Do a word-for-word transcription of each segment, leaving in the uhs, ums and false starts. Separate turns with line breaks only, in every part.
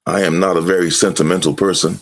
I am not a very sentimental person,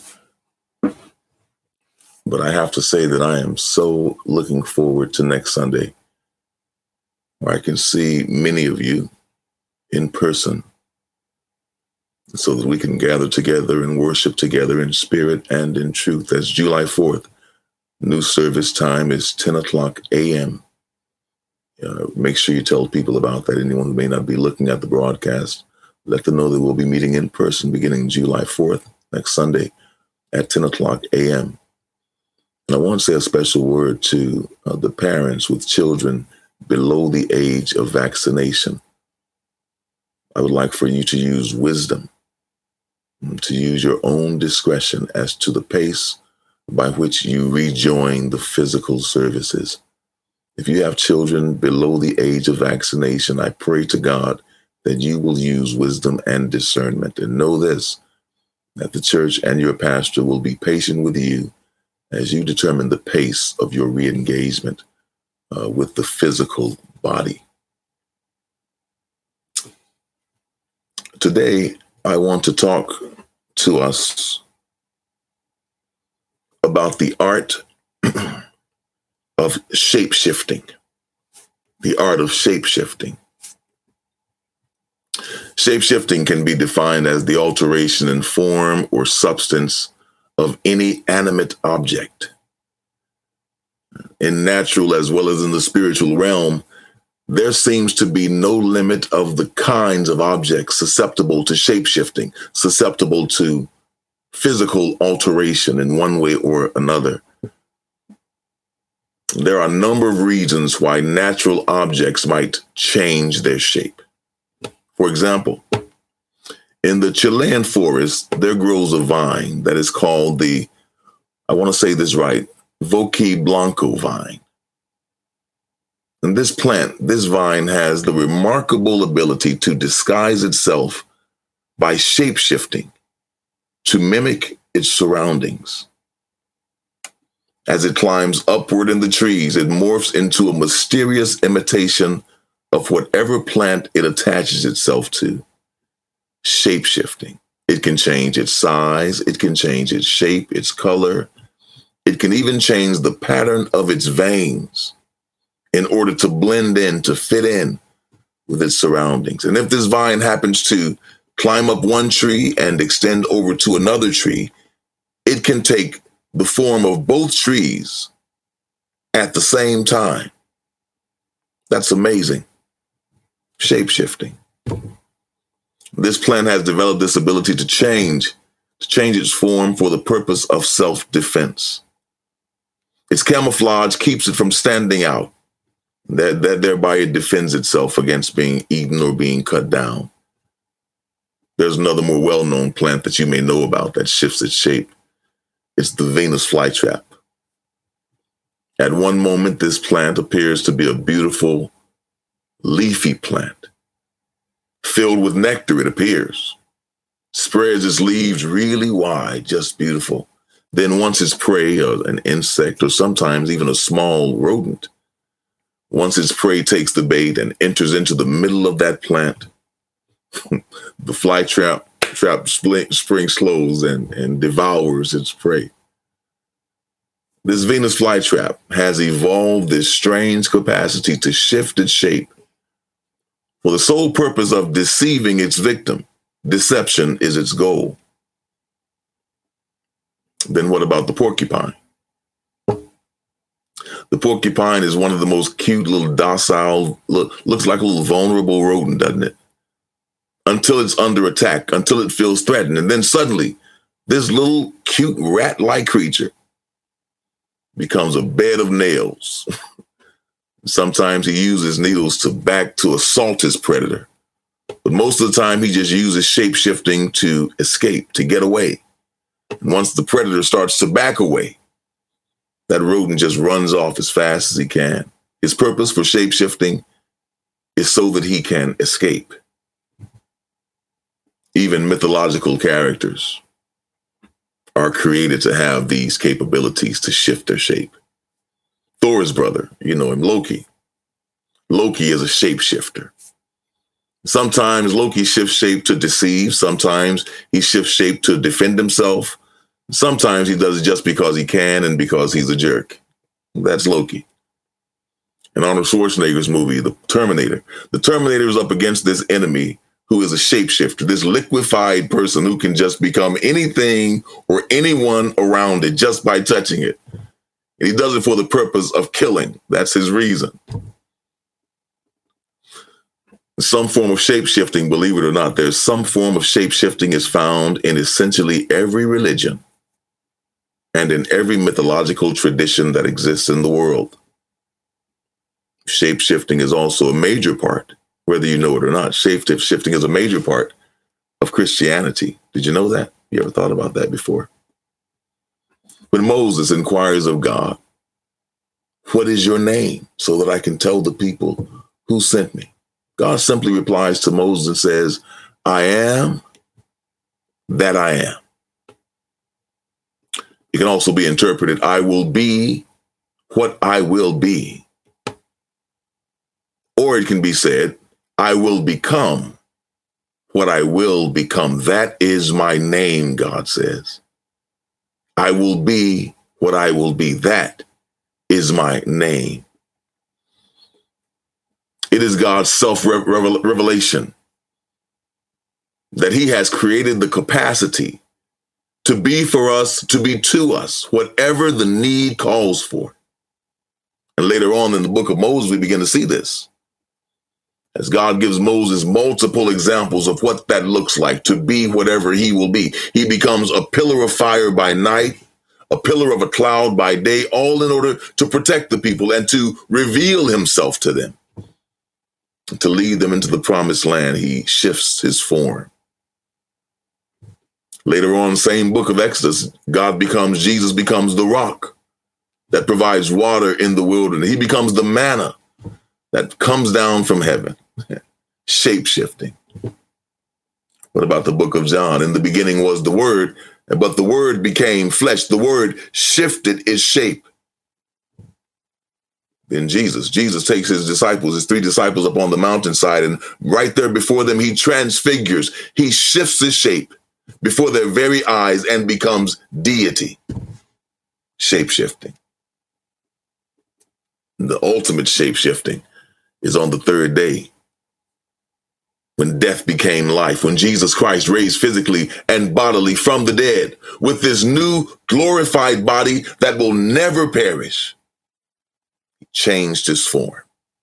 but I have to say that I am so looking forward to next Sunday, where I can see many of you in person so that we can gather together and worship together in spirit and in truth. That's July fourth. New service time is ten o'clock a.m. Uh, make sure you tell people about that. Anyone who may not be looking at the broadcast, let them know that we'll be meeting in person beginning July fourth, next Sunday at ten o'clock a.m. And I want to say a special word to uh, the parents with children below the age of vaccination. I would like for you to use wisdom, to use your own discretion as to the pace by which you rejoin the physical services. If you have children below the age of vaccination, I pray to God that you will use wisdom and discernment. And know this, that the church and your pastor will be patient with you as you determine the pace of your re-engagement uh, with the physical body. Today, I want to talk to us about the art of shape-shifting. The art of shape-shifting. Shape-shifting can be defined as the alteration in form or substance of any animate object. In natural as well as in the spiritual realm, there seems to be no limit of the kinds of objects susceptible to shape-shifting, susceptible to physical alteration in one way or another. There are a number of reasons why natural objects might change their shape. For example, in the Chilean forest, there grows a vine that is called the, I want to say this right, Voque Blanco vine. And this plant, this vine has the remarkable ability to disguise itself by shape-shifting to mimic its surroundings. As it climbs upward in the trees, it morphs into a mysterious imitation of whatever plant it attaches itself to. Shape-shifting. It can change its size, it can change its shape, its color. It can even change the pattern of its veins in order to blend in, to fit in with its surroundings. And if this vine happens to climb up one tree and extend over to another tree, it can take the form of both trees at the same time. That's amazing. Shape-shifting. This plant has developed this ability to change, to change its form for the purpose of self-defense. Its camouflage keeps it from standing out. That, that thereby it defends itself against being eaten or being cut down. There's another more well-known plant that you may know about that shifts its shape. It's the Venus flytrap. At one moment, this plant appears to be a beautiful, leafy plant. Filled with nectar, it appears. Spreads its leaves really wide, just beautiful. Then once its prey, or an insect, or sometimes even a small rodent, once its prey takes the bait and enters into the middle of that plant, the flytrap trap spring slows and, and devours its prey. This Venus flytrap has evolved this strange capacity to shift its shape for the sole purpose of deceiving its victim. Deception is its goal. Then what about the porcupine? The porcupine is one of the most cute little docile, look, looks like a little vulnerable rodent, doesn't it? Until it's under attack, until it feels threatened. And then suddenly, this little cute rat-like creature becomes a bed of nails. Sometimes he uses needles to back to assault his predator. But most of the time, he just uses shape-shifting to escape, to get away. And once the predator starts to back away, that rodent just runs off as fast as he can. His purpose for shape-shifting is so that he can escape. Even mythological characters are created to have these capabilities to shift their shape. Thor's brother, you know him, Loki. Loki is a shapeshifter. Sometimes Loki shifts shape to deceive. Sometimes he shifts shape to defend himself. Sometimes he does it just because he can and because he's a jerk. That's Loki. In Arnold Schwarzenegger's movie, The Terminator, the Terminator is up against this enemy who is a shapeshifter, this liquefied person who can just become anything or anyone around it just by touching it. And he does it for the purpose of killing. That's his reason. Some form of shape-shifting, believe it or not, there's some form of shape-shifting is found in essentially every religion and in every mythological tradition that exists in the world. Shape-shifting is also a major part, whether you know it or not. Shape-shifting is a major part of Christianity. Did you know that? You ever thought about that before? When Moses inquires of God, "What is your name, so that I can tell the people who sent me?" God simply replies to Moses and says, "I am that I am." It can also be interpreted, "I will be what I will be." Or it can be said, "I will become what I will become." That is my name, God says. I will be what I will be. That is my name. It is God's self-revelation that he has created the capacity to be for us, to be to us, whatever the need calls for. And later on in the book of Moses, we begin to see this. As God gives Moses multiple examples of what that looks like, to be whatever he will be. He becomes a pillar of fire by night, a pillar of a cloud by day, all in order to protect the people and to reveal himself to them. To lead them into the promised land, he shifts his form. Later on, same book of Exodus, God becomes, Jesus becomes the rock that provides water in the wilderness. He becomes the manna that comes down from heaven. Shape-shifting. What about the book of John? In the beginning was the Word, but the Word became flesh. The Word shifted its shape. Then Jesus, Jesus takes his disciples, his three disciples up on the mountainside, and right there before them, he transfigures. He shifts his shape before their very eyes and becomes deity. Shape-shifting. The ultimate shape-shifting is on the third day, when death became life, when Jesus Christ raised physically and bodily from the dead with this new glorified body that will never perish. He changed his form.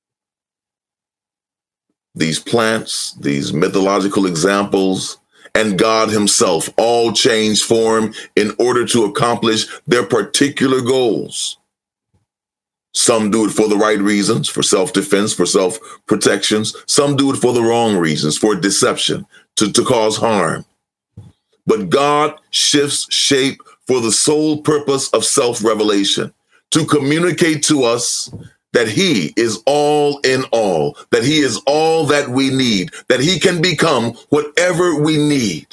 These plants, these mythological examples, and God himself all change form in order to accomplish their particular goals. Some do it for the right reasons, for self-defense, for self-protections. Some do it for the wrong reasons, for deception, to, to cause harm. But God shifts shape for the sole purpose of self-revelation, to communicate to us that he is all in all, that he is all that we need, that he can become whatever we need.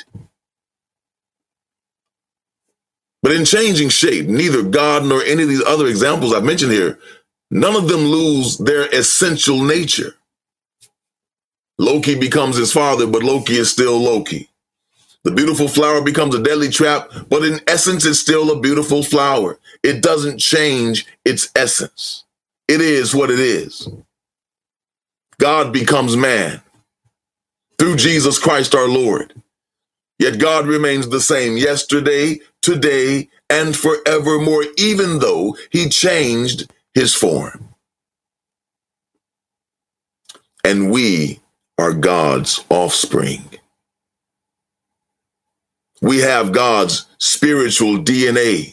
But in changing shape, neither God nor any of these other examples I've mentioned here, none of them lose their essential nature. Loki becomes his father, but Loki is still Loki. The beautiful flower becomes a deadly trap, but in essence, it's still a beautiful flower. It doesn't change its essence. It is what it is. God becomes man through Jesus Christ our Lord. Yet God remains the same yesterday, today, and forevermore, even though he changed his form. And we are God's offspring. We have God's spiritual D N A.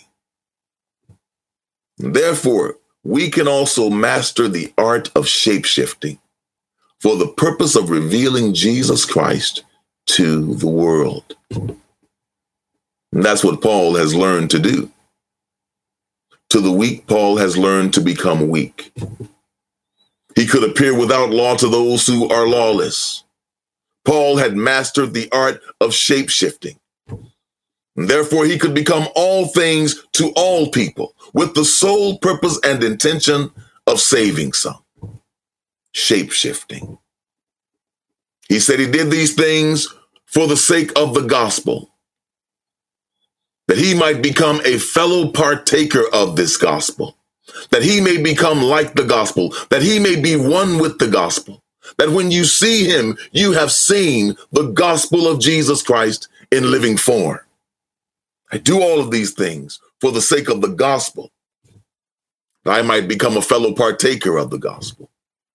Therefore, we can also master the art of shape-shifting for the purpose of revealing Jesus Christ to the world. And that's what Paul has learned to do. To the weak, Paul has learned to become weak. He could appear without law to those who are lawless. Paul had mastered the art of shape-shifting. And therefore, he could become all things to all people with the sole purpose and intention of saving some. Shape-shifting. He said he did these things for the sake of the gospel, that he might become a fellow partaker of this gospel, that he may become like the gospel, that he may be one with the gospel, that when you see him, you have seen the gospel of Jesus Christ in living form. I do all of these things for the sake of the gospel, that I might become a fellow partaker of the gospel.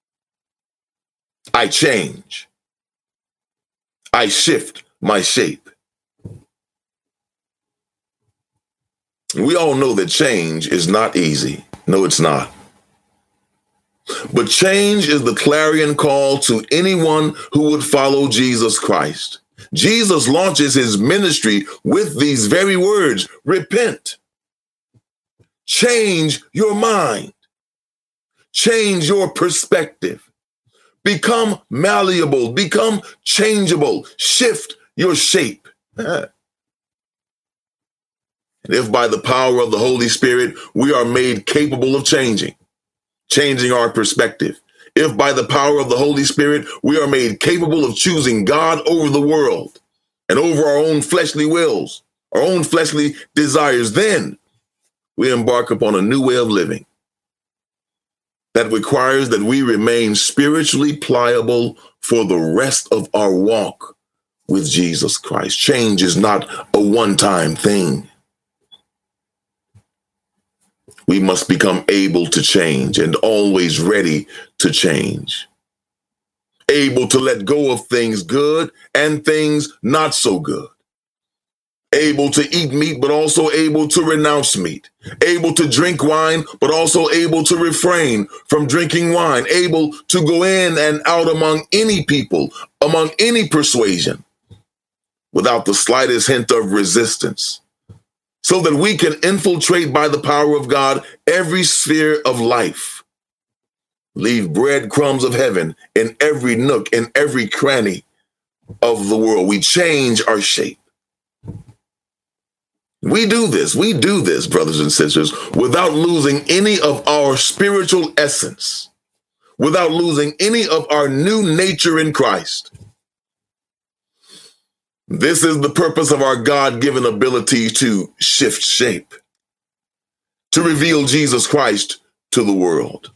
I change. I shift my shape. We all know that change is not easy. No, it's not. But change is the clarion call to anyone who would follow Jesus Christ. Jesus launches his ministry with these very words: repent, change your mind, change your perspective, become malleable, become changeable, shift your shape. And if by the power of the Holy Spirit, we are made capable of changing, changing our perspective, if by the power of the Holy Spirit, we are made capable of choosing God over the world and over our own fleshly wills, our own fleshly desires, then we embark upon a new way of living that requires that we remain spiritually pliable for the rest of our walk with Jesus Christ. Change is not a one-time thing. We must become able to change and always ready to change. Able to let go of things good and things not so good. Able to eat meat, but also able to renounce meat. Able to drink wine, but also able to refrain from drinking wine. Able to go in and out among any people, among any persuasion, without the slightest hint of resistance, so that we can infiltrate by the power of God every sphere of life. Leave breadcrumbs of heaven in every nook, in every cranny of the world. We change our shape. We do this, we do this, brothers and sisters, without losing any of our spiritual essence, without losing any of our new nature in Christ. This is the purpose of our God-given ability to shift shape, to reveal Jesus Christ to the world.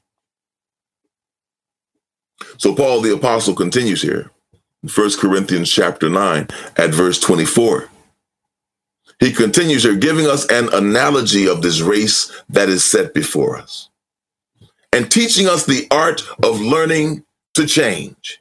So Paul the Apostle continues here in First Corinthians chapter nine at verse twenty-four. He continues here giving us an analogy of this race that is set before us and teaching us the art of learning to change.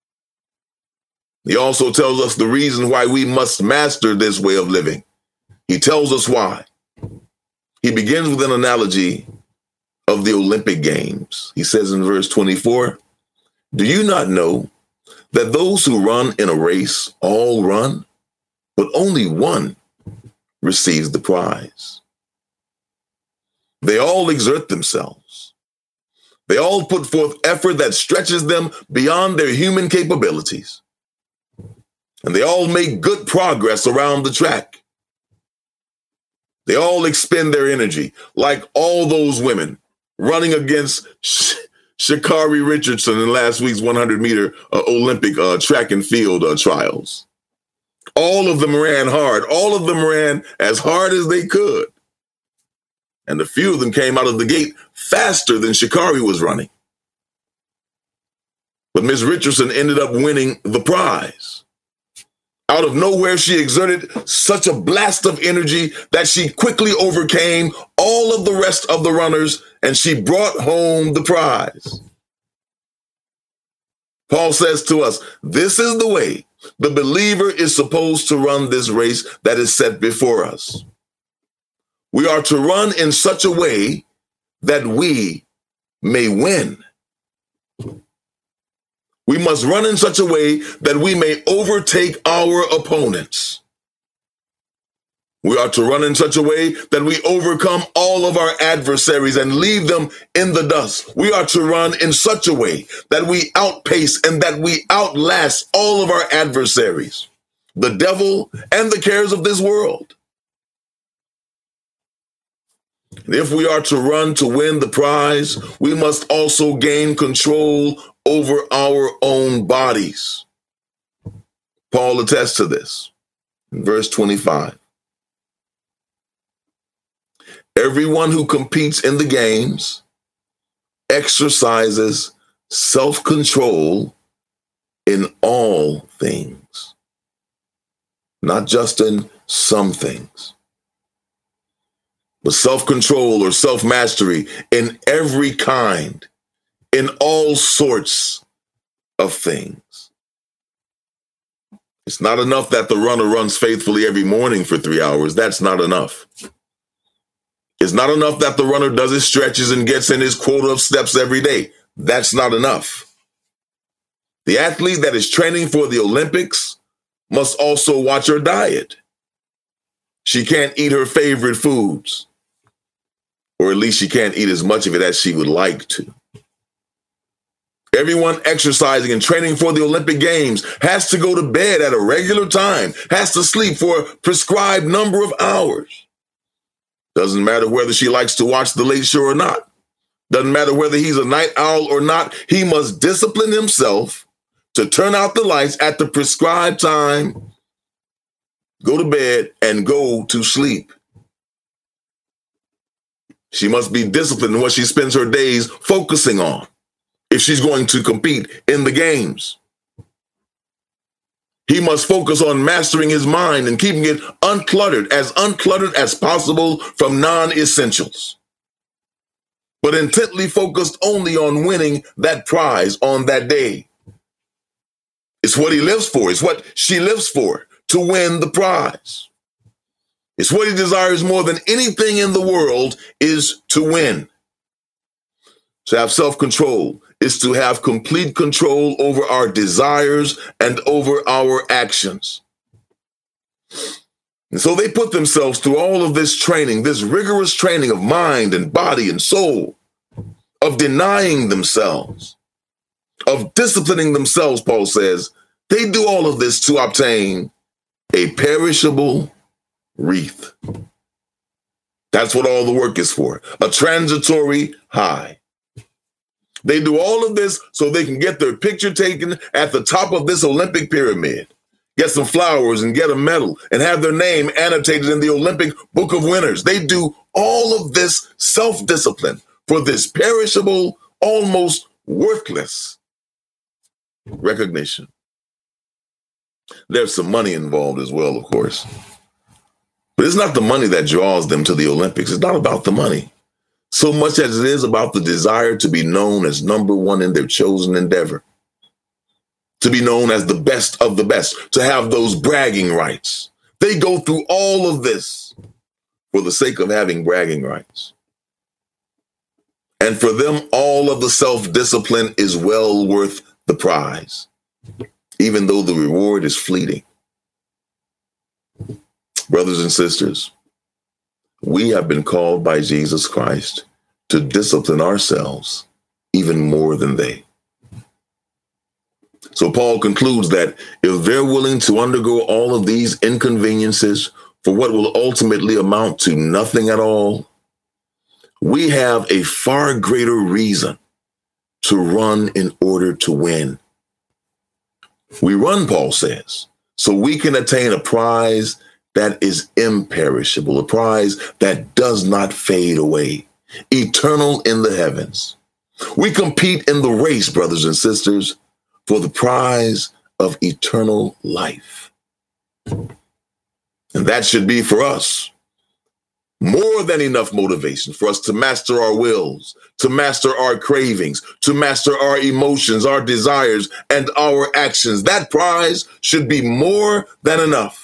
He also tells us the reason why we must master this way of living. He tells us why. He begins with an analogy of the Olympic Games. He says in verse twenty-four, "Do you not know that those who run in a race all run, but only one receives the prize? They all exert themselves. They all put forth effort that stretches them beyond their human capabilities. And they all make good progress around the track. They all expend their energy, like all those women running against Sh- Sha'Carri Richardson in last week's one hundred meter uh, Olympic uh, track and field uh, trials. All of them ran hard. All of them ran as hard as they could. And a few of them came out of the gate faster than Sha'Carri was running. But Miz Richardson ended up winning the prize. Out of nowhere, she exerted such a blast of energy that she quickly overcame all of the rest of the runners, and she brought home the prize. Paul says to us, this is the way the believer is supposed to run this race that is set before us. We are to run in such a way that we may win. We must run in such a way that we may overtake our opponents. We are to run in such a way that we overcome all of our adversaries and leave them in the dust. We are to run in such a way that we outpace and that we outlast all of our adversaries, the devil and the cares of this world. And if we are to run to win the prize, we must also gain control over our own bodies. Paul attests to this in verse twenty-five. Everyone who competes in the games exercises self-control in all things, not just in some things, but self-control or self-mastery in every kind, in all sorts of things. It's not enough that the runner runs faithfully every morning for three hours. That's not enough. It's not enough that the runner does his stretches and gets in his quota of steps every day. That's not enough. The athlete that is training for the Olympics must also watch her diet. She can't eat her favorite foods, or at least she can't eat as much of it as she would like to. Everyone exercising and training for the Olympic Games has to go to bed at a regular time, has to sleep for a prescribed number of hours. Doesn't matter whether she likes to watch The Late Show or not. Doesn't matter whether he's a night owl or not. He must discipline himself to turn out the lights at the prescribed time, go to bed, and go to sleep. She must be disciplined in what she spends her days focusing on if she's going to compete in the games. He must focus on mastering his mind and keeping it uncluttered, as uncluttered as possible from non-essentials, but intently focused only on winning that prize on that day. It's what he lives for. It's what she lives for, to win the prize. It's what he desires more than anything in the world is to win. To have self-control is to have complete control over our desires and over our actions. And so they put themselves through all of this training, this rigorous training of mind and body and soul, of denying themselves, of disciplining themselves, Paul says. They do all of this to obtain a perishable wreath. That's what all the work is for, a transitory high. They do all of this so they can get their picture taken at the top of this Olympic pyramid, get some flowers and get a medal and have their name annotated in the Olympic Book of Winners. They do all of this self-discipline for this perishable, almost worthless recognition. There's some money involved as well, of course. But it's not the money that draws them to the Olympics. It's not about the money so much as it is about the desire to be known as number one in their chosen endeavor, to be known as the best of the best, to have those bragging rights. They go through all of this for the sake of having bragging rights. And for them, all of the self-discipline is well worth the prize, even though the reward is fleeting. Brothers and sisters, we have been called by Jesus Christ to discipline ourselves even more than they. So Paul concludes that if they're willing to undergo all of these inconveniences for what will ultimately amount to nothing at all, we have a far greater reason to run in order to win. We run, Paul says, so we can attain a prize that is imperishable, a prize that does not fade away, eternal in the heavens. We compete in the race, brothers and sisters, for the prize of eternal life. And that should be for us more than enough motivation for us to master our wills, to master our cravings, to master our emotions, our desires, and our actions. That prize should be more than enough.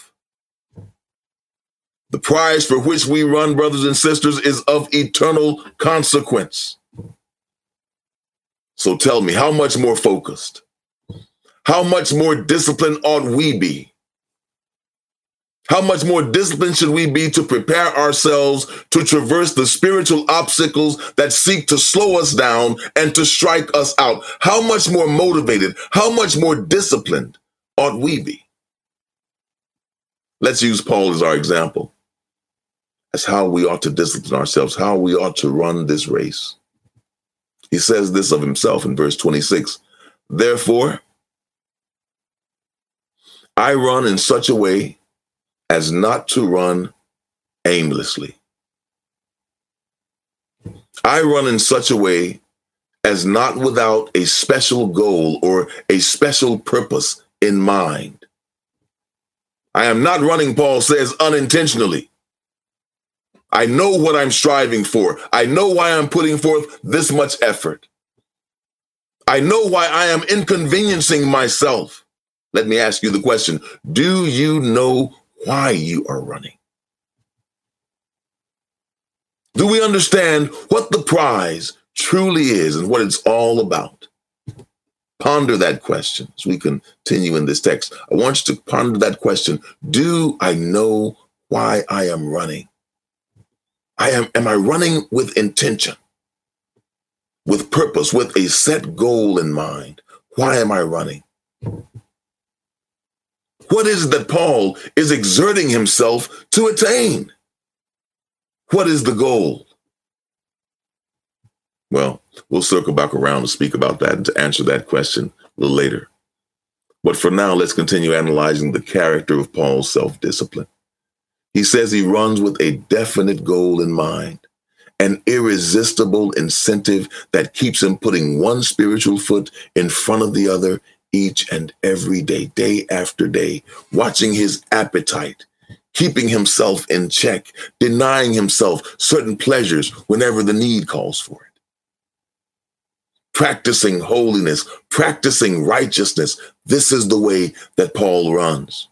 The prize for which we run, brothers and sisters, is of eternal consequence. So tell me, how much more focused, how much more disciplined ought we be? How much more disciplined should we be to prepare ourselves to traverse the spiritual obstacles that seek to slow us down and to strike us out? How much more motivated, how much more disciplined ought we be? Let's use Paul as our example. That's how we ought to discipline ourselves, how we ought to run this race. He says this of himself in verse twenty-six. Therefore, I run in such a way as not to run aimlessly. I run in such a way as not without a special goal or a special purpose in mind. I am not running, Paul says, unintentionally. I know what I'm striving for. I know why I'm putting forth this much effort. I know why I am inconveniencing myself. Let me ask you the question. Do you know why you are running? Do we understand what the prize truly is and what it's all about? Ponder that question as we continue in this text. I want you to ponder that question. Do I know why I am running? I am, am I running with intention, with purpose, with a set goal in mind? Why am I running? What is it that Paul is exerting himself to attain? What is the goal? Well, we'll circle back around to speak about that and to answer that question a little later. But for now, let's continue analyzing the character of Paul's self-discipline. He says he runs with a definite goal in mind, an irresistible incentive that keeps him putting one spiritual foot in front of the other each and every day, day after day, watching his appetite, keeping himself in check, denying himself certain pleasures whenever the need calls for it. Practicing holiness, practicing righteousness. This is the way that Paul runs.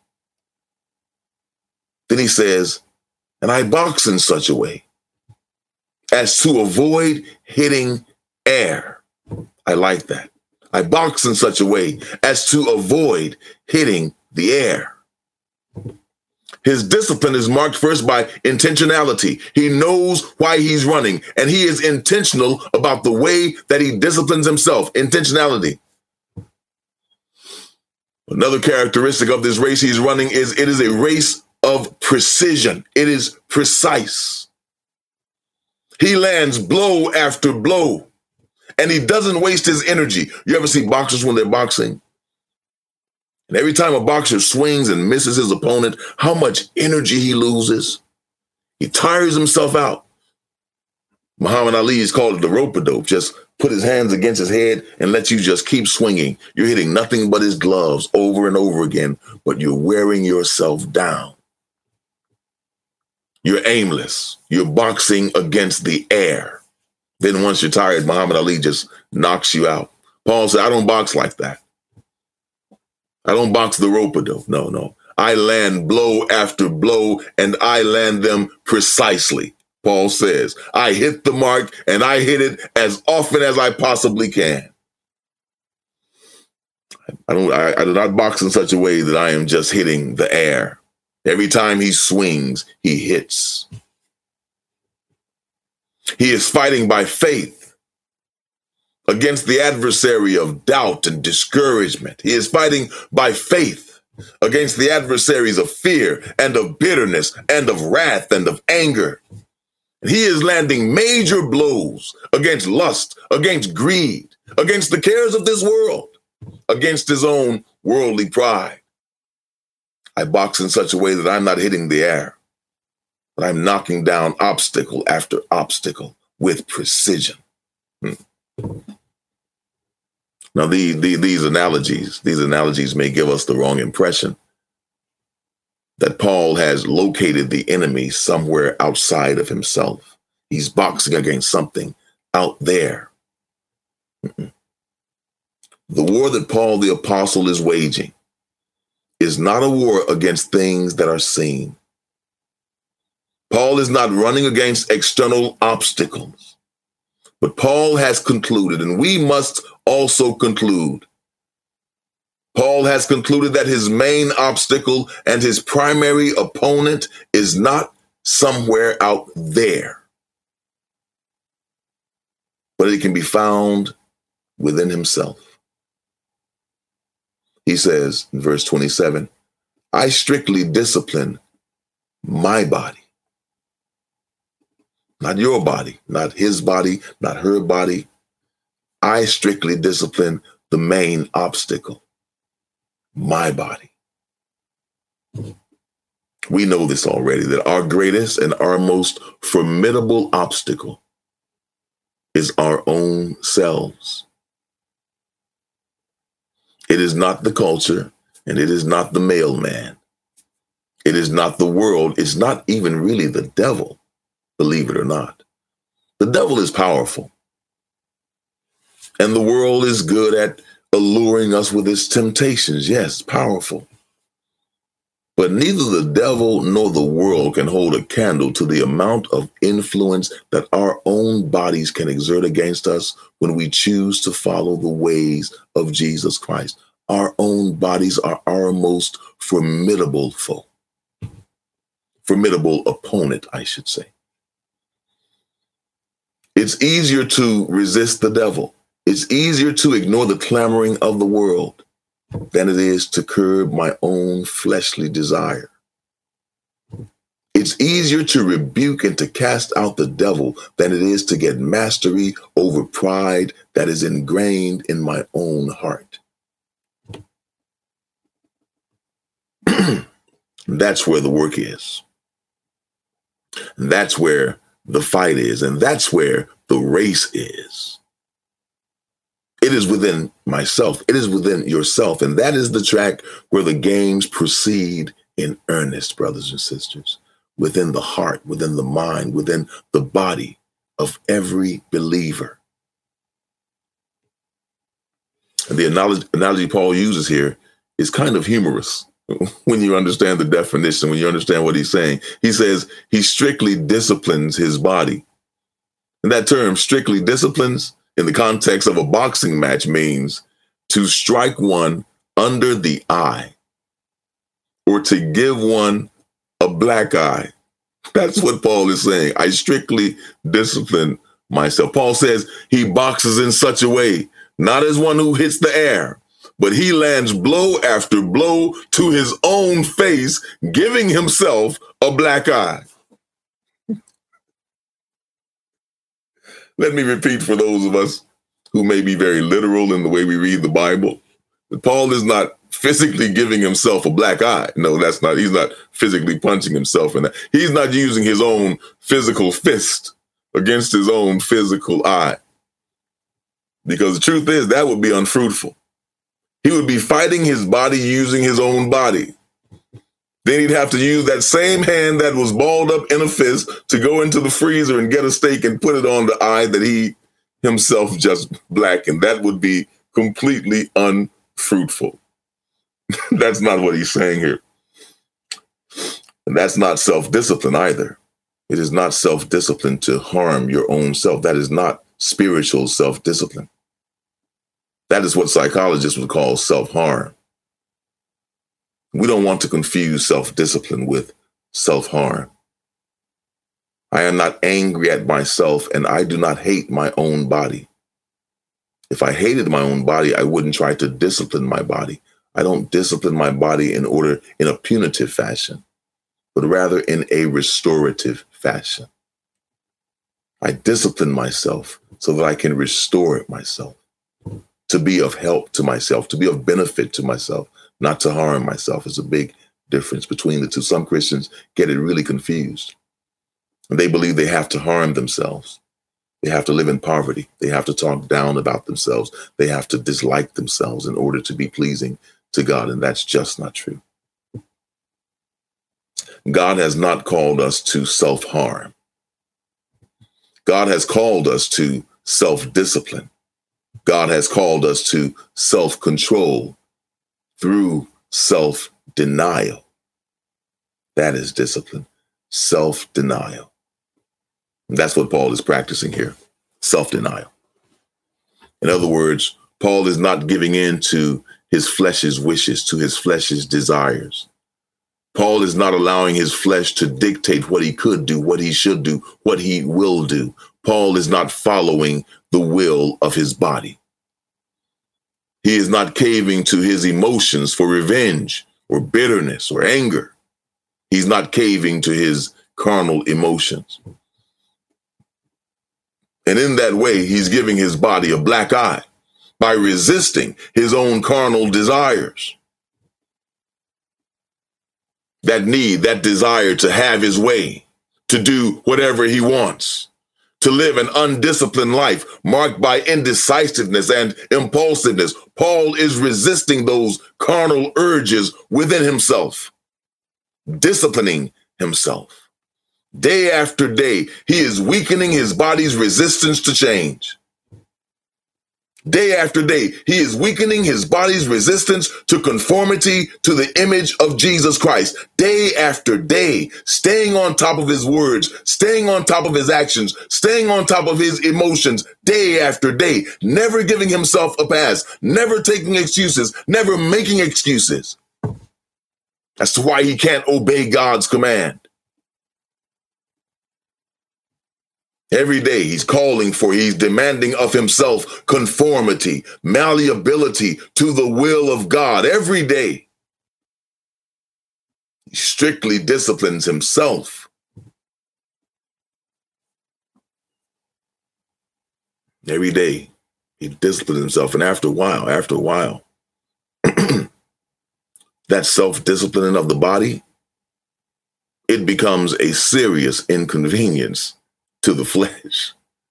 Then he says, and I box in such a way as to avoid hitting air. I like that. I box in such a way as to avoid hitting the air. His discipline is marked first by intentionality. He knows why he's running, and he is intentional about the way that he disciplines himself. Intentionality. Another characteristic of this race he's running is it is a race of precision. It is precise. He lands blow after blow, and he doesn't waste his energy. You ever see boxers when they're boxing? And every time a boxer swings and misses his opponent, how much energy he loses. He tires himself out. Muhammad Ali is called the rope-a-dope. Just put his hands against his head and let you just keep swinging. You're hitting nothing but his gloves over and over again, but you're wearing yourself down. You're aimless. You're boxing against the air. Then once you're tired, Muhammad Ali just knocks you out. Paul said, I don't box like that. I don't box the rope-a-dope. No, no. I land blow after blow, and I land them precisely. Paul says, I hit the mark, and I hit it as often as I possibly can. I don't. I, I do not box in such a way that I am just hitting the air. Every time he swings, he hits. He is fighting by faith against the adversary of doubt and discouragement. He is fighting by faith against the adversaries of fear and of bitterness and of wrath and of anger. He is landing major blows against lust, against greed, against the cares of this world, against his own worldly pride. I box in such a way that I'm not hitting the air, but I'm knocking down obstacle after obstacle with precision. Hmm. Now, the, the, these analogies, these analogies may give us the wrong impression that Paul has located the enemy somewhere outside of himself. He's boxing against something out there. Mm-mm. The war that Paul the apostle is waging is not a war against things that are seen. Paul is not running against external obstacles, but Paul has concluded, and we must also conclude, Paul has concluded that his main obstacle and his primary opponent is not somewhere out there, but it can be found within himself. He says in verse twenty-seven, I strictly discipline my body. Not your body, not his body, not her body. I strictly discipline the main obstacle, my body. We know this already, that our greatest and our most formidable obstacle is our own selves. It is not the culture, and it is not the mailman. It is not the world. It's not even really the devil, believe it or not. The devil is powerful, and the world is good at alluring us with its temptations. Yes, powerful. But neither the devil nor the world can hold a candle to the amount of influence that our own bodies can exert against us when we choose to follow the ways of Jesus Christ. Our own bodies are our most formidable foe. Formidable opponent, I should say. It's easier to resist the devil. It's easier to ignore the clamoring of the world than it is to curb my own fleshly desire. It's easier to rebuke and to cast out the devil than it is to get mastery over pride that is ingrained in my own heart. That's where the work is. That's where the fight is, and that's where the race is. It is within myself. It is within yourself. And that is the track where the games proceed in earnest, brothers and sisters, within the heart, within the mind, within the body of every believer. And the analogy, analogy Paul uses here is kind of humorous when you understand the definition, when you understand what he's saying. He says he strictly disciplines his body. And that term, strictly disciplines, in the context of a boxing match, means to strike one under the eye or to give one a black eye. That's what Paul is saying. I strictly discipline myself. Paul says he boxes in such a way, not as one who hits the air, but he lands blow after blow to his own face, giving himself a black eye. Let me repeat for those of us who may be very literal in the way we read the Bible. Paul is not physically giving himself a black eye. No, that's not. He's not physically punching himself in that. He's not using his own physical fist against his own physical eye. Because the truth is, that would be unfruitful. He would be fighting his body using his own body. Then he'd have to use that same hand that was balled up in a fist to go into the freezer and get a steak and put it on the eye that he himself just blackened. That would be completely unfruitful. That's not what he's saying here. And that's not self-discipline either. It is not self-discipline to harm your own self. That is not spiritual self-discipline. That is what psychologists would call self-harm. We don't want to confuse self-discipline with self-harm. I am not angry at myself, and I do not hate my own body. If I hated my own body, I wouldn't try to discipline my body. I don't discipline my body in order in a punitive fashion, but rather in a restorative fashion. I discipline myself so that I can restore myself, to be of help to myself, to be of benefit to myself. Not to harm myself. Is a big difference between the two. Some Christians get it really confused. And they believe they have to harm themselves. They have to live in poverty. They have to talk down about themselves. They have to dislike themselves in order to be pleasing to God. And that's just not true. God has not called us to self-harm. God has called us to self-discipline. God has called us to self-control through self-denial. That is discipline, self-denial. And that's what Paul is practicing here, self-denial. In other words, Paul is not giving in to his flesh's wishes, to his flesh's desires. Paul is not allowing his flesh to dictate what he could do, what he should do, what he will do. Paul is not following the will of his body. He is not caving to his emotions for revenge or bitterness or anger. He's not caving to his carnal emotions. And in that way, he's giving his body a black eye by resisting his own carnal desires. that need, that desire to have his way, to do whatever he wants, to live an undisciplined life marked by indecisiveness and impulsiveness. Paul is resisting those carnal urges within himself, disciplining himself. Day after day, he is weakening his body's resistance to change. Day after day, he is weakening his body's resistance to conformity to the image of Jesus Christ. Day after day, staying on top of his words, staying on top of his actions, staying on top of his emotions, day after day, never giving himself a pass, never taking excuses, never making excuses. That's why he can't obey God's command. Every day he's calling for, he's demanding of himself conformity, malleability to the will of God. Every day he strictly disciplines himself. Every day he disciplines himself. And after a while, after a while, that self-disciplining of the body, it becomes a serious inconvenience to the flesh.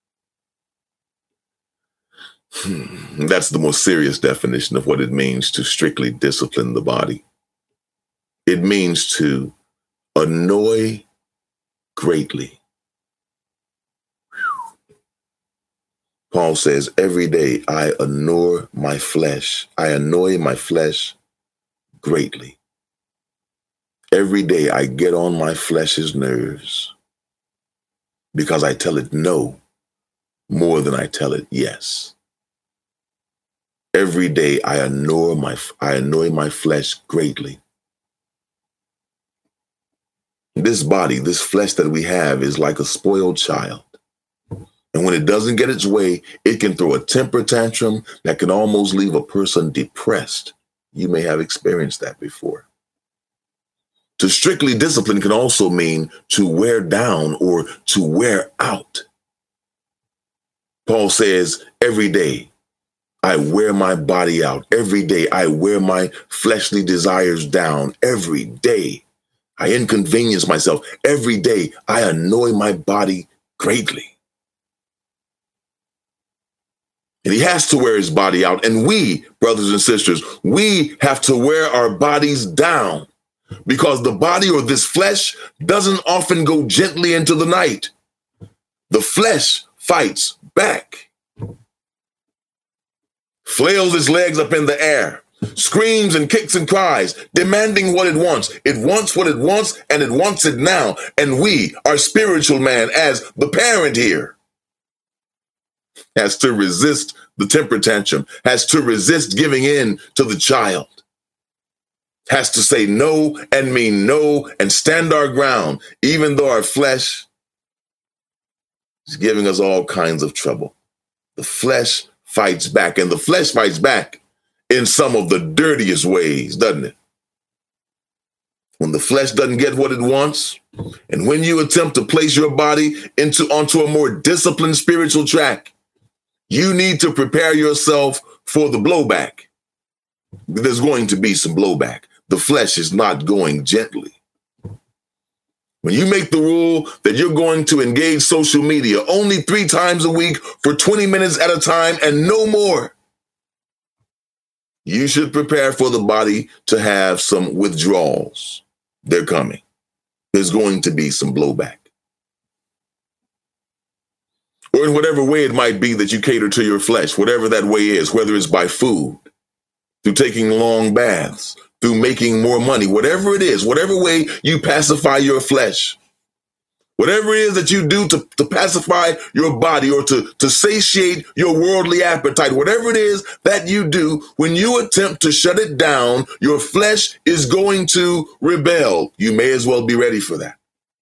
Hmm. That's the most serious definition of what it means to strictly discipline the body. It means to annoy greatly. Paul says, every day I annoy my flesh. I annoy my flesh greatly. Every day I get on my flesh's nerves, because I tell it no more than I tell it yes. Every day I annoy my I annoy my flesh greatly. This body, this flesh that we have, is like a spoiled child. And when it doesn't get its way, it can throw a temper tantrum that can almost leave a person depressed. You may have experienced that before. To strictly discipline can also mean to wear down or to wear out. Paul says, every day I wear my body out. Every day I wear my fleshly desires down. Every day I inconvenience myself. Every day I annoy my body greatly. And he has to wear his body out. And we, brothers and sisters, we have to wear our bodies down. Because the body, or this flesh, doesn't often go gently into the night. The flesh fights back, flails its legs up in the air, screams and kicks and cries, demanding what it wants. It wants what it wants, and it wants it now. And we, our spiritual man, as the parent here, has to resist the temper tantrum, has to resist giving in to the child. Has to say no and mean no and stand our ground, even though our flesh is giving us all kinds of trouble. The flesh fights back, and the flesh fights back in some of the dirtiest ways, doesn't it? When the flesh doesn't get what it wants, and when you attempt to place your body into onto a more disciplined spiritual track, you need to prepare yourself for the blowback. There's going to be some blowback. The flesh is not going gently. When you make the rule that you're going to engage social media only three times a week for twenty minutes at a time and no more, you should prepare for the body to have some withdrawals. They're coming. There's going to be some blowback. Or in whatever way it might be that you cater to your flesh, whatever that way is, whether it's by food, through taking long baths, through making more money, whatever it is, whatever way you pacify your flesh, whatever it is that you do to, to pacify your body or to, to satiate your worldly appetite, whatever it is that you do, when you attempt to shut it down, your flesh is going to rebel. You may as well be ready for that.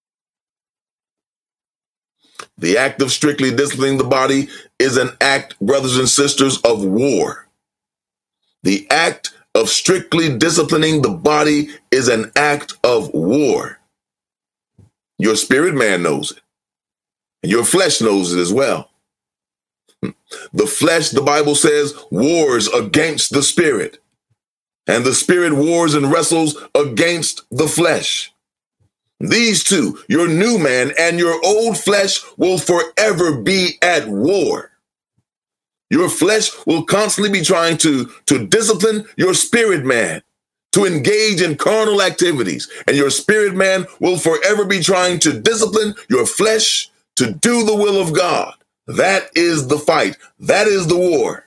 The act of strictly disciplining the body is an act, brothers and sisters, of war. The act of strictly disciplining the body is an act of war. Your spirit man knows it, and your flesh knows it as well. The flesh, the Bible says, wars against the spirit. And the spirit wars and wrestles against the flesh. These two, your new man and your old flesh, will forever be at war. Your flesh will constantly be trying to, to discipline your spirit man to engage in carnal activities. And your spirit man will forever be trying to discipline your flesh to do the will of God. That is the fight. That is the war.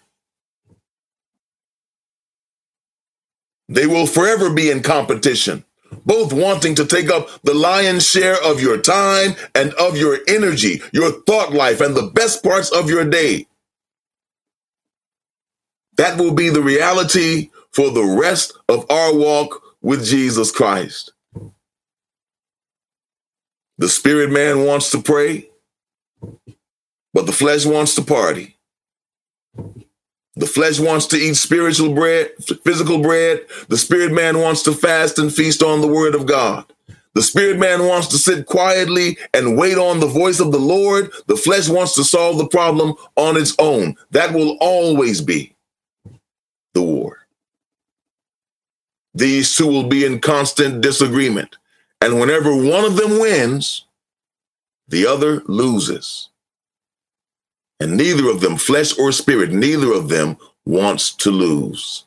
They will forever be in competition, both wanting to take up the lion's share of your time and of your energy, your thought life, and the best parts of your day. That will be the reality for the rest of our walk with Jesus Christ. The spirit man wants to pray, but the flesh wants to party. The flesh wants to eat spiritual bread, physical bread. The spirit man wants to fast and feast on the word of God. The spirit man wants to sit quietly and wait on the voice of the Lord. The flesh wants to solve the problem on its own. That will always be the war. These two will be in constant disagreement. And whenever one of them wins, the other loses. And neither of them, flesh or spirit, neither of them wants to lose.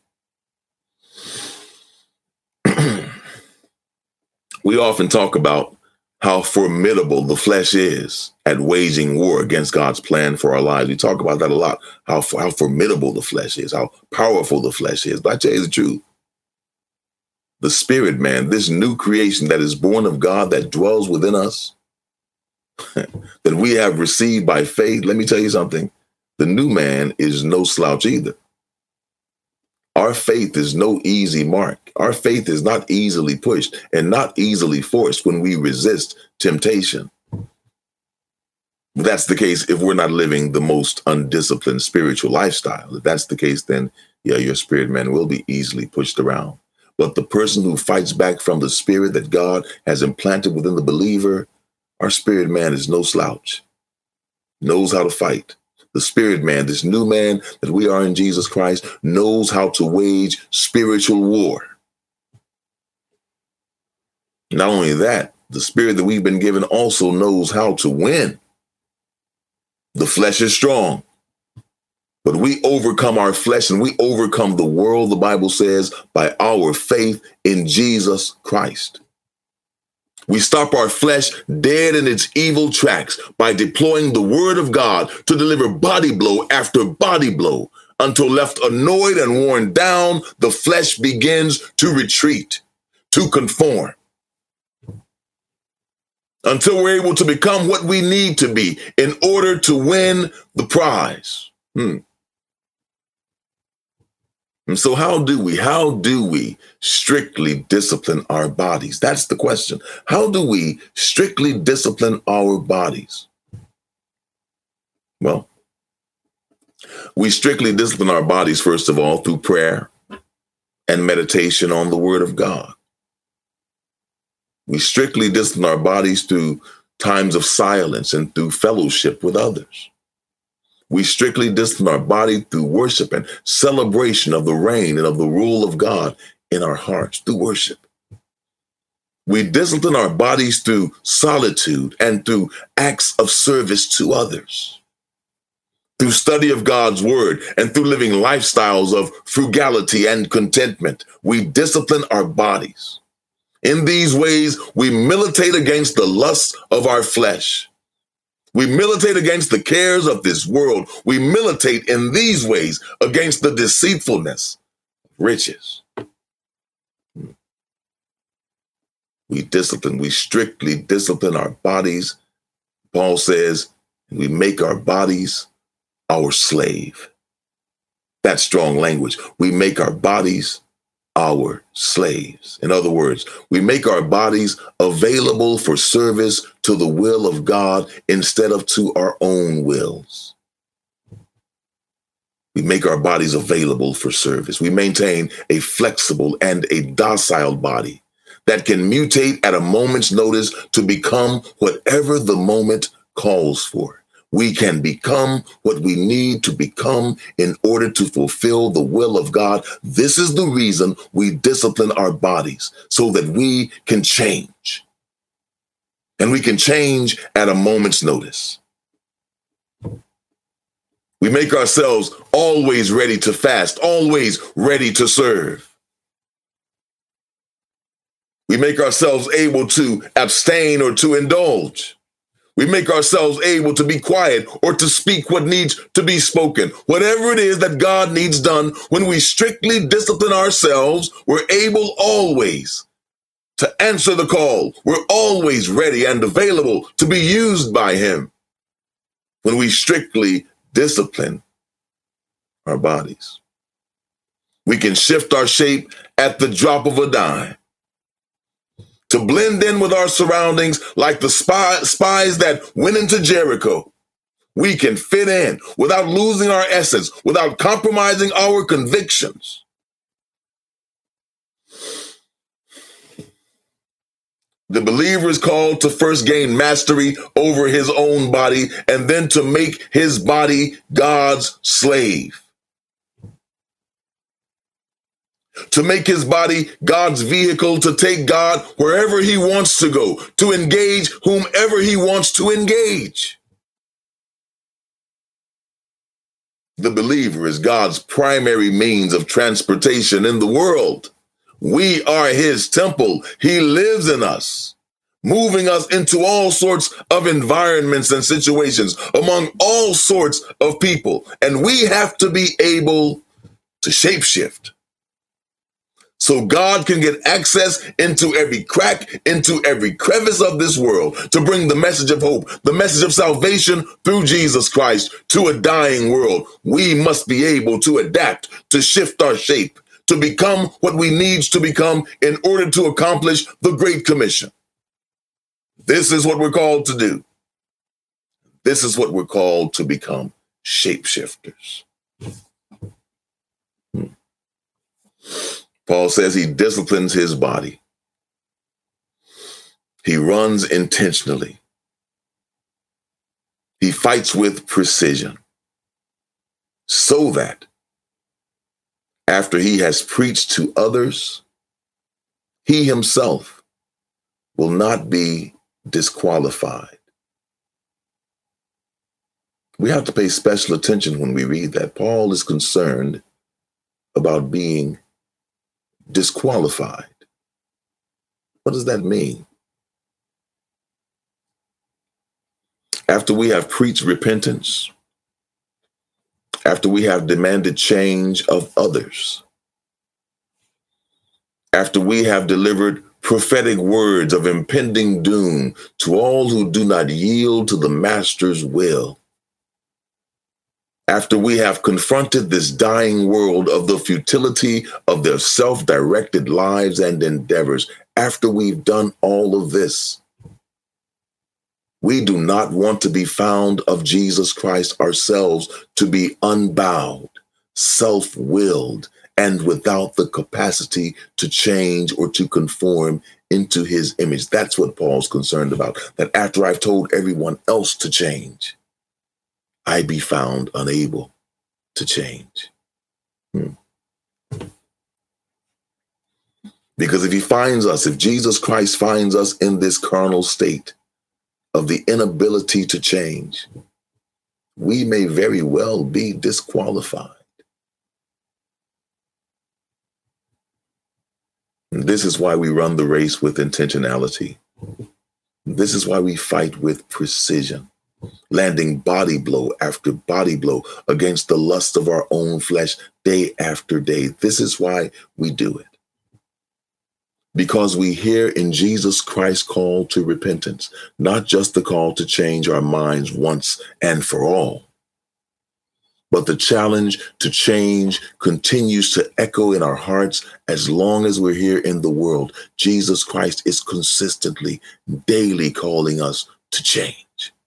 We often talk about how formidable the flesh is at waging war against God's plan for our lives. We talk about that a lot, how, how formidable the flesh is, how powerful the flesh is. But I tell you the truth, the spirit man, this new creation that is born of God, that dwells within us, that we have received by faith, let me tell you something. The new man is no slouch either. Our faith is no easy mark. Our faith is not easily pushed and not easily forced when we resist temptation. That's the case if we're not living the most undisciplined spiritual lifestyle. If that's the case, then yeah, your spirit man will be easily pushed around. But the person who fights back from the spirit that God has implanted within the believer, our spirit man is no slouch, knows how to fight. The spirit man, this new man that we are in Jesus Christ, knows how to wage spiritual war. Not only that, the spirit that we've been given also knows how to win. The flesh is strong, but we overcome our flesh and we overcome the world, the Bible says, by our faith in Jesus Christ. We stop our flesh dead in its evil tracks by deploying the word of God to deliver body blow after body blow. Until left annoyed and worn down, the flesh begins to retreat, to conform. Until we're able to become what we need to be in order to win the prize. Hmm. And so how do we, how do we strictly discipline our bodies? That's the question. How do we strictly discipline our bodies? Well, we strictly discipline our bodies, first of all, through prayer and meditation on the word of God. We strictly discipline our bodies through times of silence and through fellowship with others. We strictly discipline our body through worship and celebration of the reign and of the rule of God in our hearts, through worship. We discipline our bodies through solitude and through acts of service to others, through study of God's word and through living lifestyles of frugality and contentment. We discipline our bodies. In these ways, we militate against the lusts of our flesh. We militate against the cares of this world. We militate in these ways against the deceitfulness of riches. We discipline, we strictly discipline our bodies. Paul says, we make our bodies our slave. That's strong language. We make our bodies our slaves. In other words, we make our bodies available for service to the will of God instead of to our own wills. We make our bodies available for service. We maintain a flexible and a docile body that can mutate at a moment's notice to become whatever the moment calls for. we can become what we need to become in order to fulfill the will of God. This is the reason we discipline our bodies, so that we can change. And we can change at a moment's notice. We make ourselves always ready to fast, always ready to serve. We make ourselves able to abstain or to indulge. We make ourselves able to be quiet or to speak what needs to be spoken. Whatever it is that God needs done, when we strictly discipline ourselves, we're able always to answer the call. We're always ready and available to be used by Him when we strictly discipline our bodies. We can shift our shape at the drop of a dime, to blend in with our surroundings like the spy, spies that went into Jericho. We can fit in without losing our essence, without compromising our convictions. The believer is called to first gain mastery over his own body and then to make his body God's slave. To make his body God's vehicle to take God wherever He wants to go, to engage whomever He wants to engage. The believer is God's primary means of transportation in the world. We are His temple. He lives in us, moving us into all sorts of environments and situations among all sorts of people. And we have to be able to shapeshift, so God can get access into every crack, into every crevice of this world, to bring the message of hope, the message of salvation through Jesus Christ to a dying world. We must be able to adapt, to shift our shape, to become what we need to become in order to accomplish the Great Commission. This is what we're called to do. This is what we're called to become, shapeshifters. Hmm. Paul says he disciplines his body. He runs intentionally. He fights with precision, so that after he has preached to others, he himself will not be disqualified. We have to pay special attention when we read that. Paul is concerned about being disqualified. What does that mean? After we have preached repentance, after we have demanded change of others, after we have delivered prophetic words of impending doom to all who do not yield to the Master's will, after we have confronted this dying world of the futility of their self-directed lives and endeavors, after we've done all of this, we do not want to be found of Jesus Christ ourselves to be unbowed, self-willed, and without the capacity to change or to conform into His image. That's what Paul's concerned about, that after I've told everyone else to change, I be found unable to change. Hmm. Because if He finds us, if Jesus Christ finds us in this carnal state of the inability to change, we may very well be disqualified. And this is why we run the race with intentionality. This is why we fight with precision, landing body blow after body blow against the lust of our own flesh day after day. This is why we do it. Because we hear in Jesus Christ's call to repentance, not just the call to change our minds once and for all, but the challenge to change continues to echo in our hearts as long as we're here in the world. Jesus Christ is consistently, daily calling us to change.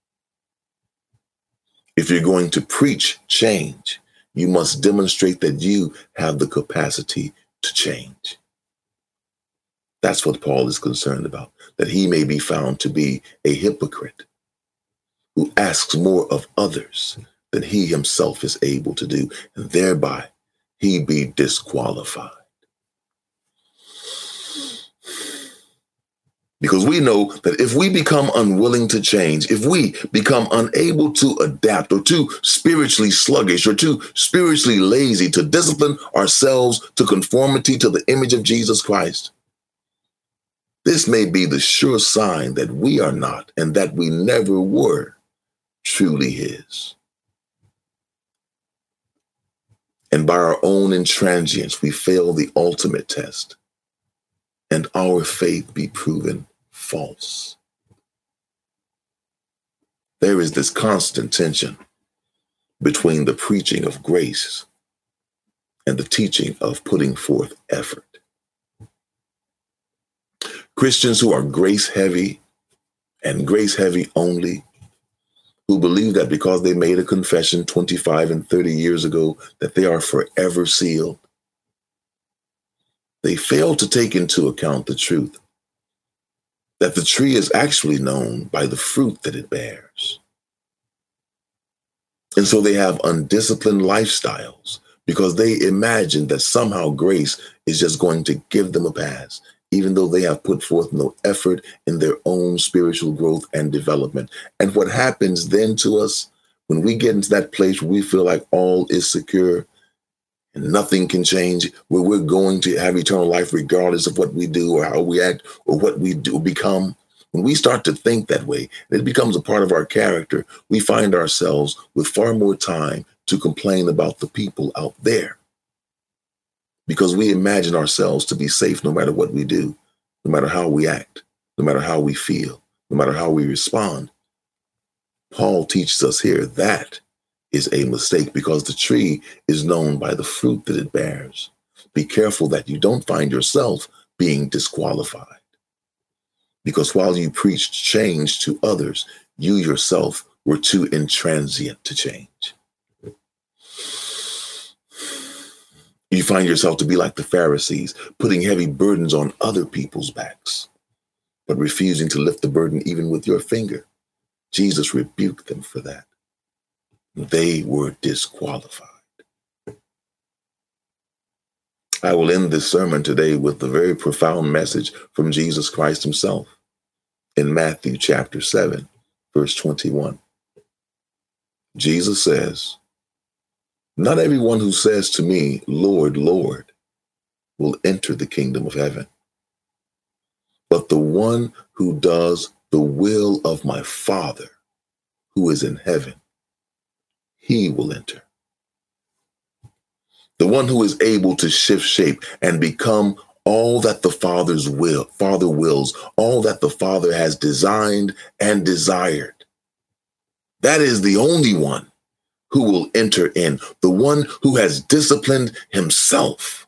If you're going to preach change, you must demonstrate that you have the capacity to change. That's what Paul is concerned about, that he may be found to be a hypocrite who asks more of others than he himself is able to do, and thereby he be disqualified. Because we know that if we become unwilling to change, if we become unable to adapt, or too spiritually sluggish, or too spiritually lazy to discipline ourselves to conformity to the image of Jesus Christ, this may be the sure sign that we are not, and that we never were, truly his. And by our own intransience, we fail the ultimate test, and our faith be proven false. There is this constant tension between the preaching of grace and the teaching of putting forth effort. Christians who are grace heavy and grace heavy only, who believe that because they made a confession twenty-five and thirty years ago that they are forever sealed, they fail to take into account the truth that the tree is actually known by the fruit that it bears. And so they have undisciplined lifestyles because they imagine that somehow grace is just going to give them a pass, even though they have put forth no effort in their own spiritual growth and development. And what happens then to us when we get into that place where we feel like all is secure and nothing can change, where we're going to have eternal life regardless of what we do or how we act or what we do become, when we start to think that way, and it becomes a part of our character, we find ourselves with far more time to complain about the people out there, because we imagine ourselves to be safe no matter what we do, no matter how we act, no matter how we feel, no matter how we respond. Paul teaches us here that is a mistake, because the tree is known by the fruit that it bears. Be careful that you don't find yourself being disqualified, because while you preached change to others, you yourself were too intransient to change. You find yourself to be like the Pharisees, putting heavy burdens on other people's backs, but refusing to lift the burden even with your finger. Jesus rebuked them for that. They were disqualified. I will end this sermon today with a very profound message from Jesus Christ himself in Matthew chapter seven, verse twenty-one. Jesus says, "Not everyone who says to me, 'Lord, Lord,' will enter the kingdom of heaven, but the one who does the will of my Father who is in heaven, he will enter." The one who is able to shift shape and become all that the Father's will, Father wills, all that the Father has designed and desired. That is the only one who will enter in, the one who has disciplined himself,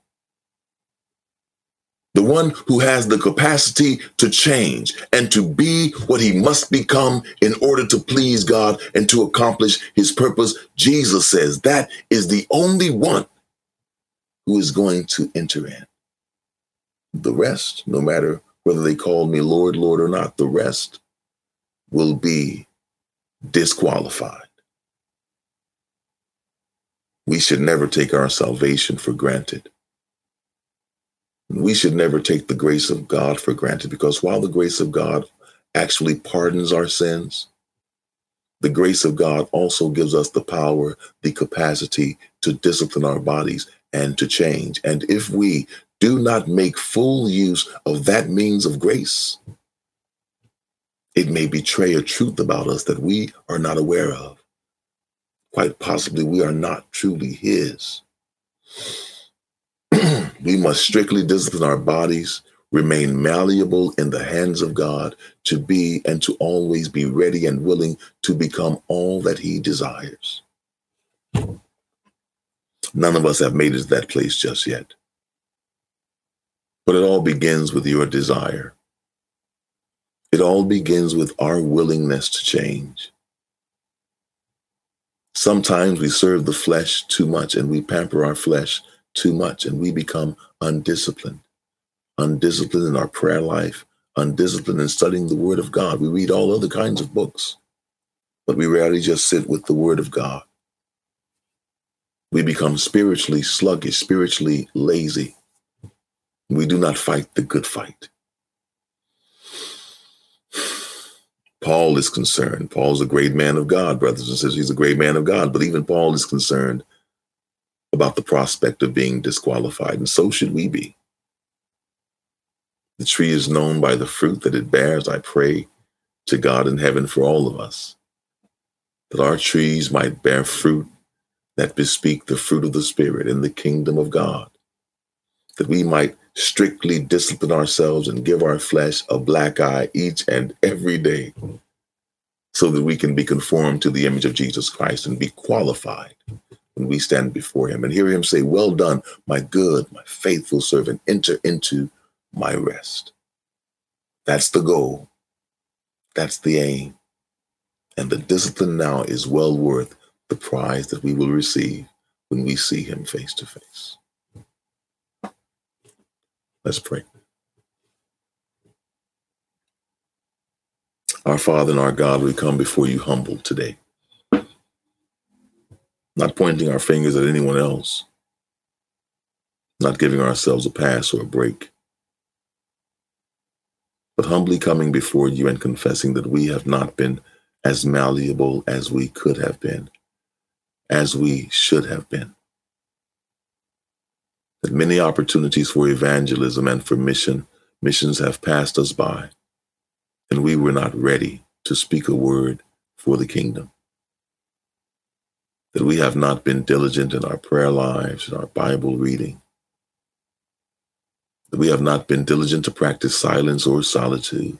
the one who has the capacity to change and to be what he must become in order to please God and to accomplish his purpose. Jesus says that is the only one who is going to enter in. The rest, no matter whether they call me Lord, Lord or not, the rest will be disqualified. We should never take our salvation for granted. We should never take the grace of God for granted, because while the grace of God actually pardons our sins, the grace of God also gives us the power, the capacity to discipline our bodies and to change. And if we do not make full use of that means of grace, it may betray a truth about us that we are not aware of. Quite possibly we are not truly his. We must strictly discipline our bodies, remain malleable in the hands of God, to be and to always be ready and willing to become all that he desires. None of us have made it to that place just yet. But it all begins with your desire. It all begins with our willingness to change. Sometimes we serve the flesh too much and we pamper our flesh too much, and we become undisciplined. Undisciplined in our prayer life, undisciplined in studying the Word of God. We read all other kinds of books, but we rarely just sit with the word of God. We become spiritually sluggish, spiritually lazy. We do not fight the good fight. Paul is concerned. Paul's a great man of God, brothers and sisters. He's a great man of God, but even Paul is concerned about the prospect of being disqualified, and so should we be. The tree is known by the fruit that it bears. I pray to God in heaven for all of us, that our trees might bear fruit that bespeak the fruit of the Spirit in the kingdom of God, that we might strictly discipline ourselves and give our flesh a black eye each and every day, so that we can be conformed to the image of Jesus Christ and be qualified when we stand before him and hear him say, "Well done, my good, my faithful servant, enter into my rest." That's the goal. That's the aim. And the discipline now is well worth the prize that we will receive when we see him face to face. Let's pray. Our Father and our God, we come before you humbled today, not pointing our fingers at anyone else, not giving ourselves a pass or a break, but humbly coming before you and confessing that we have not been as malleable as we could have been, as we should have been. That many opportunities for evangelism and for mission, missions have passed us by, and we were not ready to speak a word for the kingdom. That we have not been diligent in our prayer lives, in our Bible reading. That we have not been diligent to practice silence or solitude.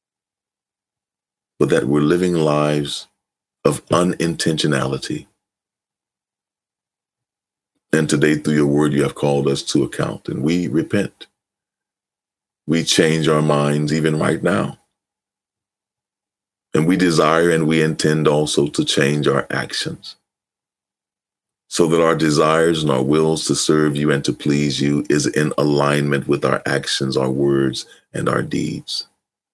But that we're living lives of unintentionality. And today, through your word, you have called us to account, and we repent. We change our minds even right now. And we desire and we intend also to change our actions, so that our desires and our wills to serve you and to please you is in alignment with our actions, our words, and our deeds.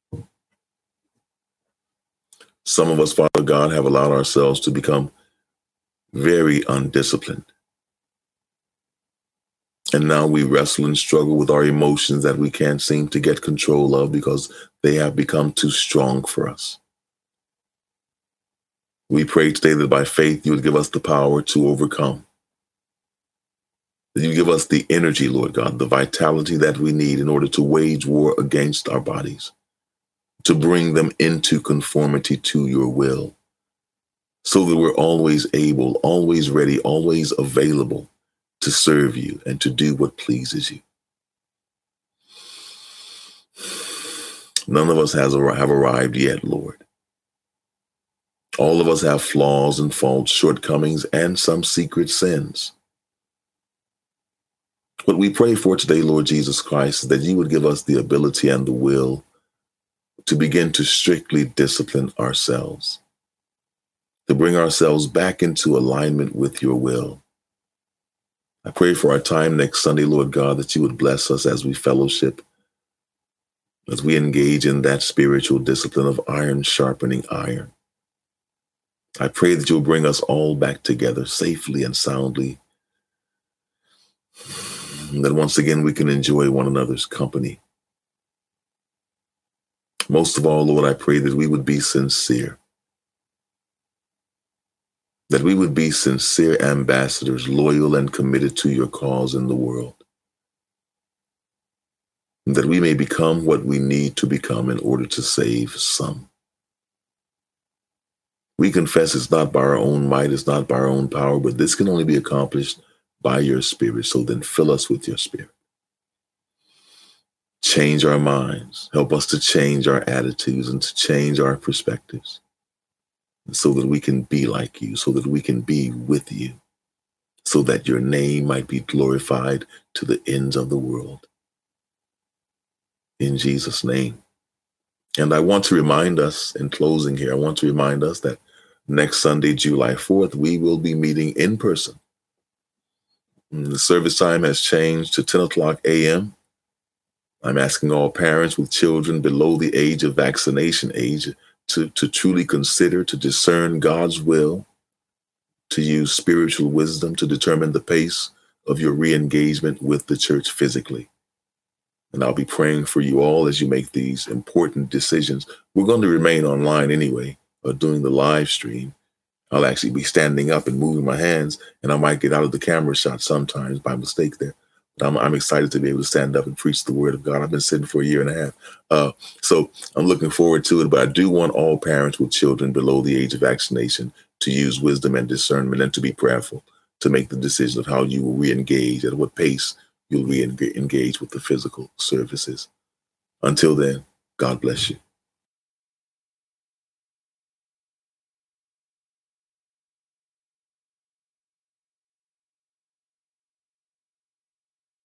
Some of us, Father God, have allowed ourselves to become very undisciplined. And now we wrestle and struggle with our emotions that we can't seem to get control of because they have become too strong for us. We pray today that by faith you would give us the power to overcome. That you give us the energy, Lord God, the vitality that we need in order to wage war against our bodies, to bring them into conformity to your will, so that we're always able, always ready, always available to serve you and to do what pleases you. None of us has have arrived yet, Lord. All of us have flaws and faults, shortcomings, and some secret sins. What we pray for today, Lord Jesus Christ, is that you would give us the ability and the will to begin to strictly discipline ourselves, to bring ourselves back into alignment with your will. I pray for our time next Sunday, Lord God, that you would bless us as we fellowship, as we engage in that spiritual discipline of iron sharpening iron. I pray that you'll bring us all back together safely and soundly, and that once again we can enjoy one another's company. Most of all, Lord, I pray that we would be sincere, that we would be sincere ambassadors, loyal and committed to your cause in the world, and that we may become what we need to become in order to save some. We confess it's not by our own might, it's not by our own power, but this can only be accomplished by your Spirit. So then fill us with your Spirit. Change our minds. Help us to change our attitudes and to change our perspectives, so that we can be like you, so that we can be with you, so that your name might be glorified to the ends of the world. In Jesus' name. And I want to remind us, in closing here, I want to remind us that next Sunday, July fourth, we will be meeting in person. The service time has changed to ten o'clock a.m. I'm asking all parents with children below the age of vaccination age, to, to truly consider, to discern God's will, to use spiritual wisdom to determine the pace of your re-engagement with the church physically. And I'll be praying for you all as you make these important decisions. We're going to remain online anyway, uh, doing the live stream. I'll actually be standing up and moving my hands, and I might get out of the camera shot sometimes by mistake there. But I'm, I'm excited to be able to stand up and preach the word of God. I've been sitting for a year and a half. Uh, so I'm looking forward to it, but I do want all parents with children below the age of vaccination to use wisdom and discernment and to be prayerful, to make the decision of how you will re-engage, at what pace you'll re-engage with the physical services. Until then, God bless you.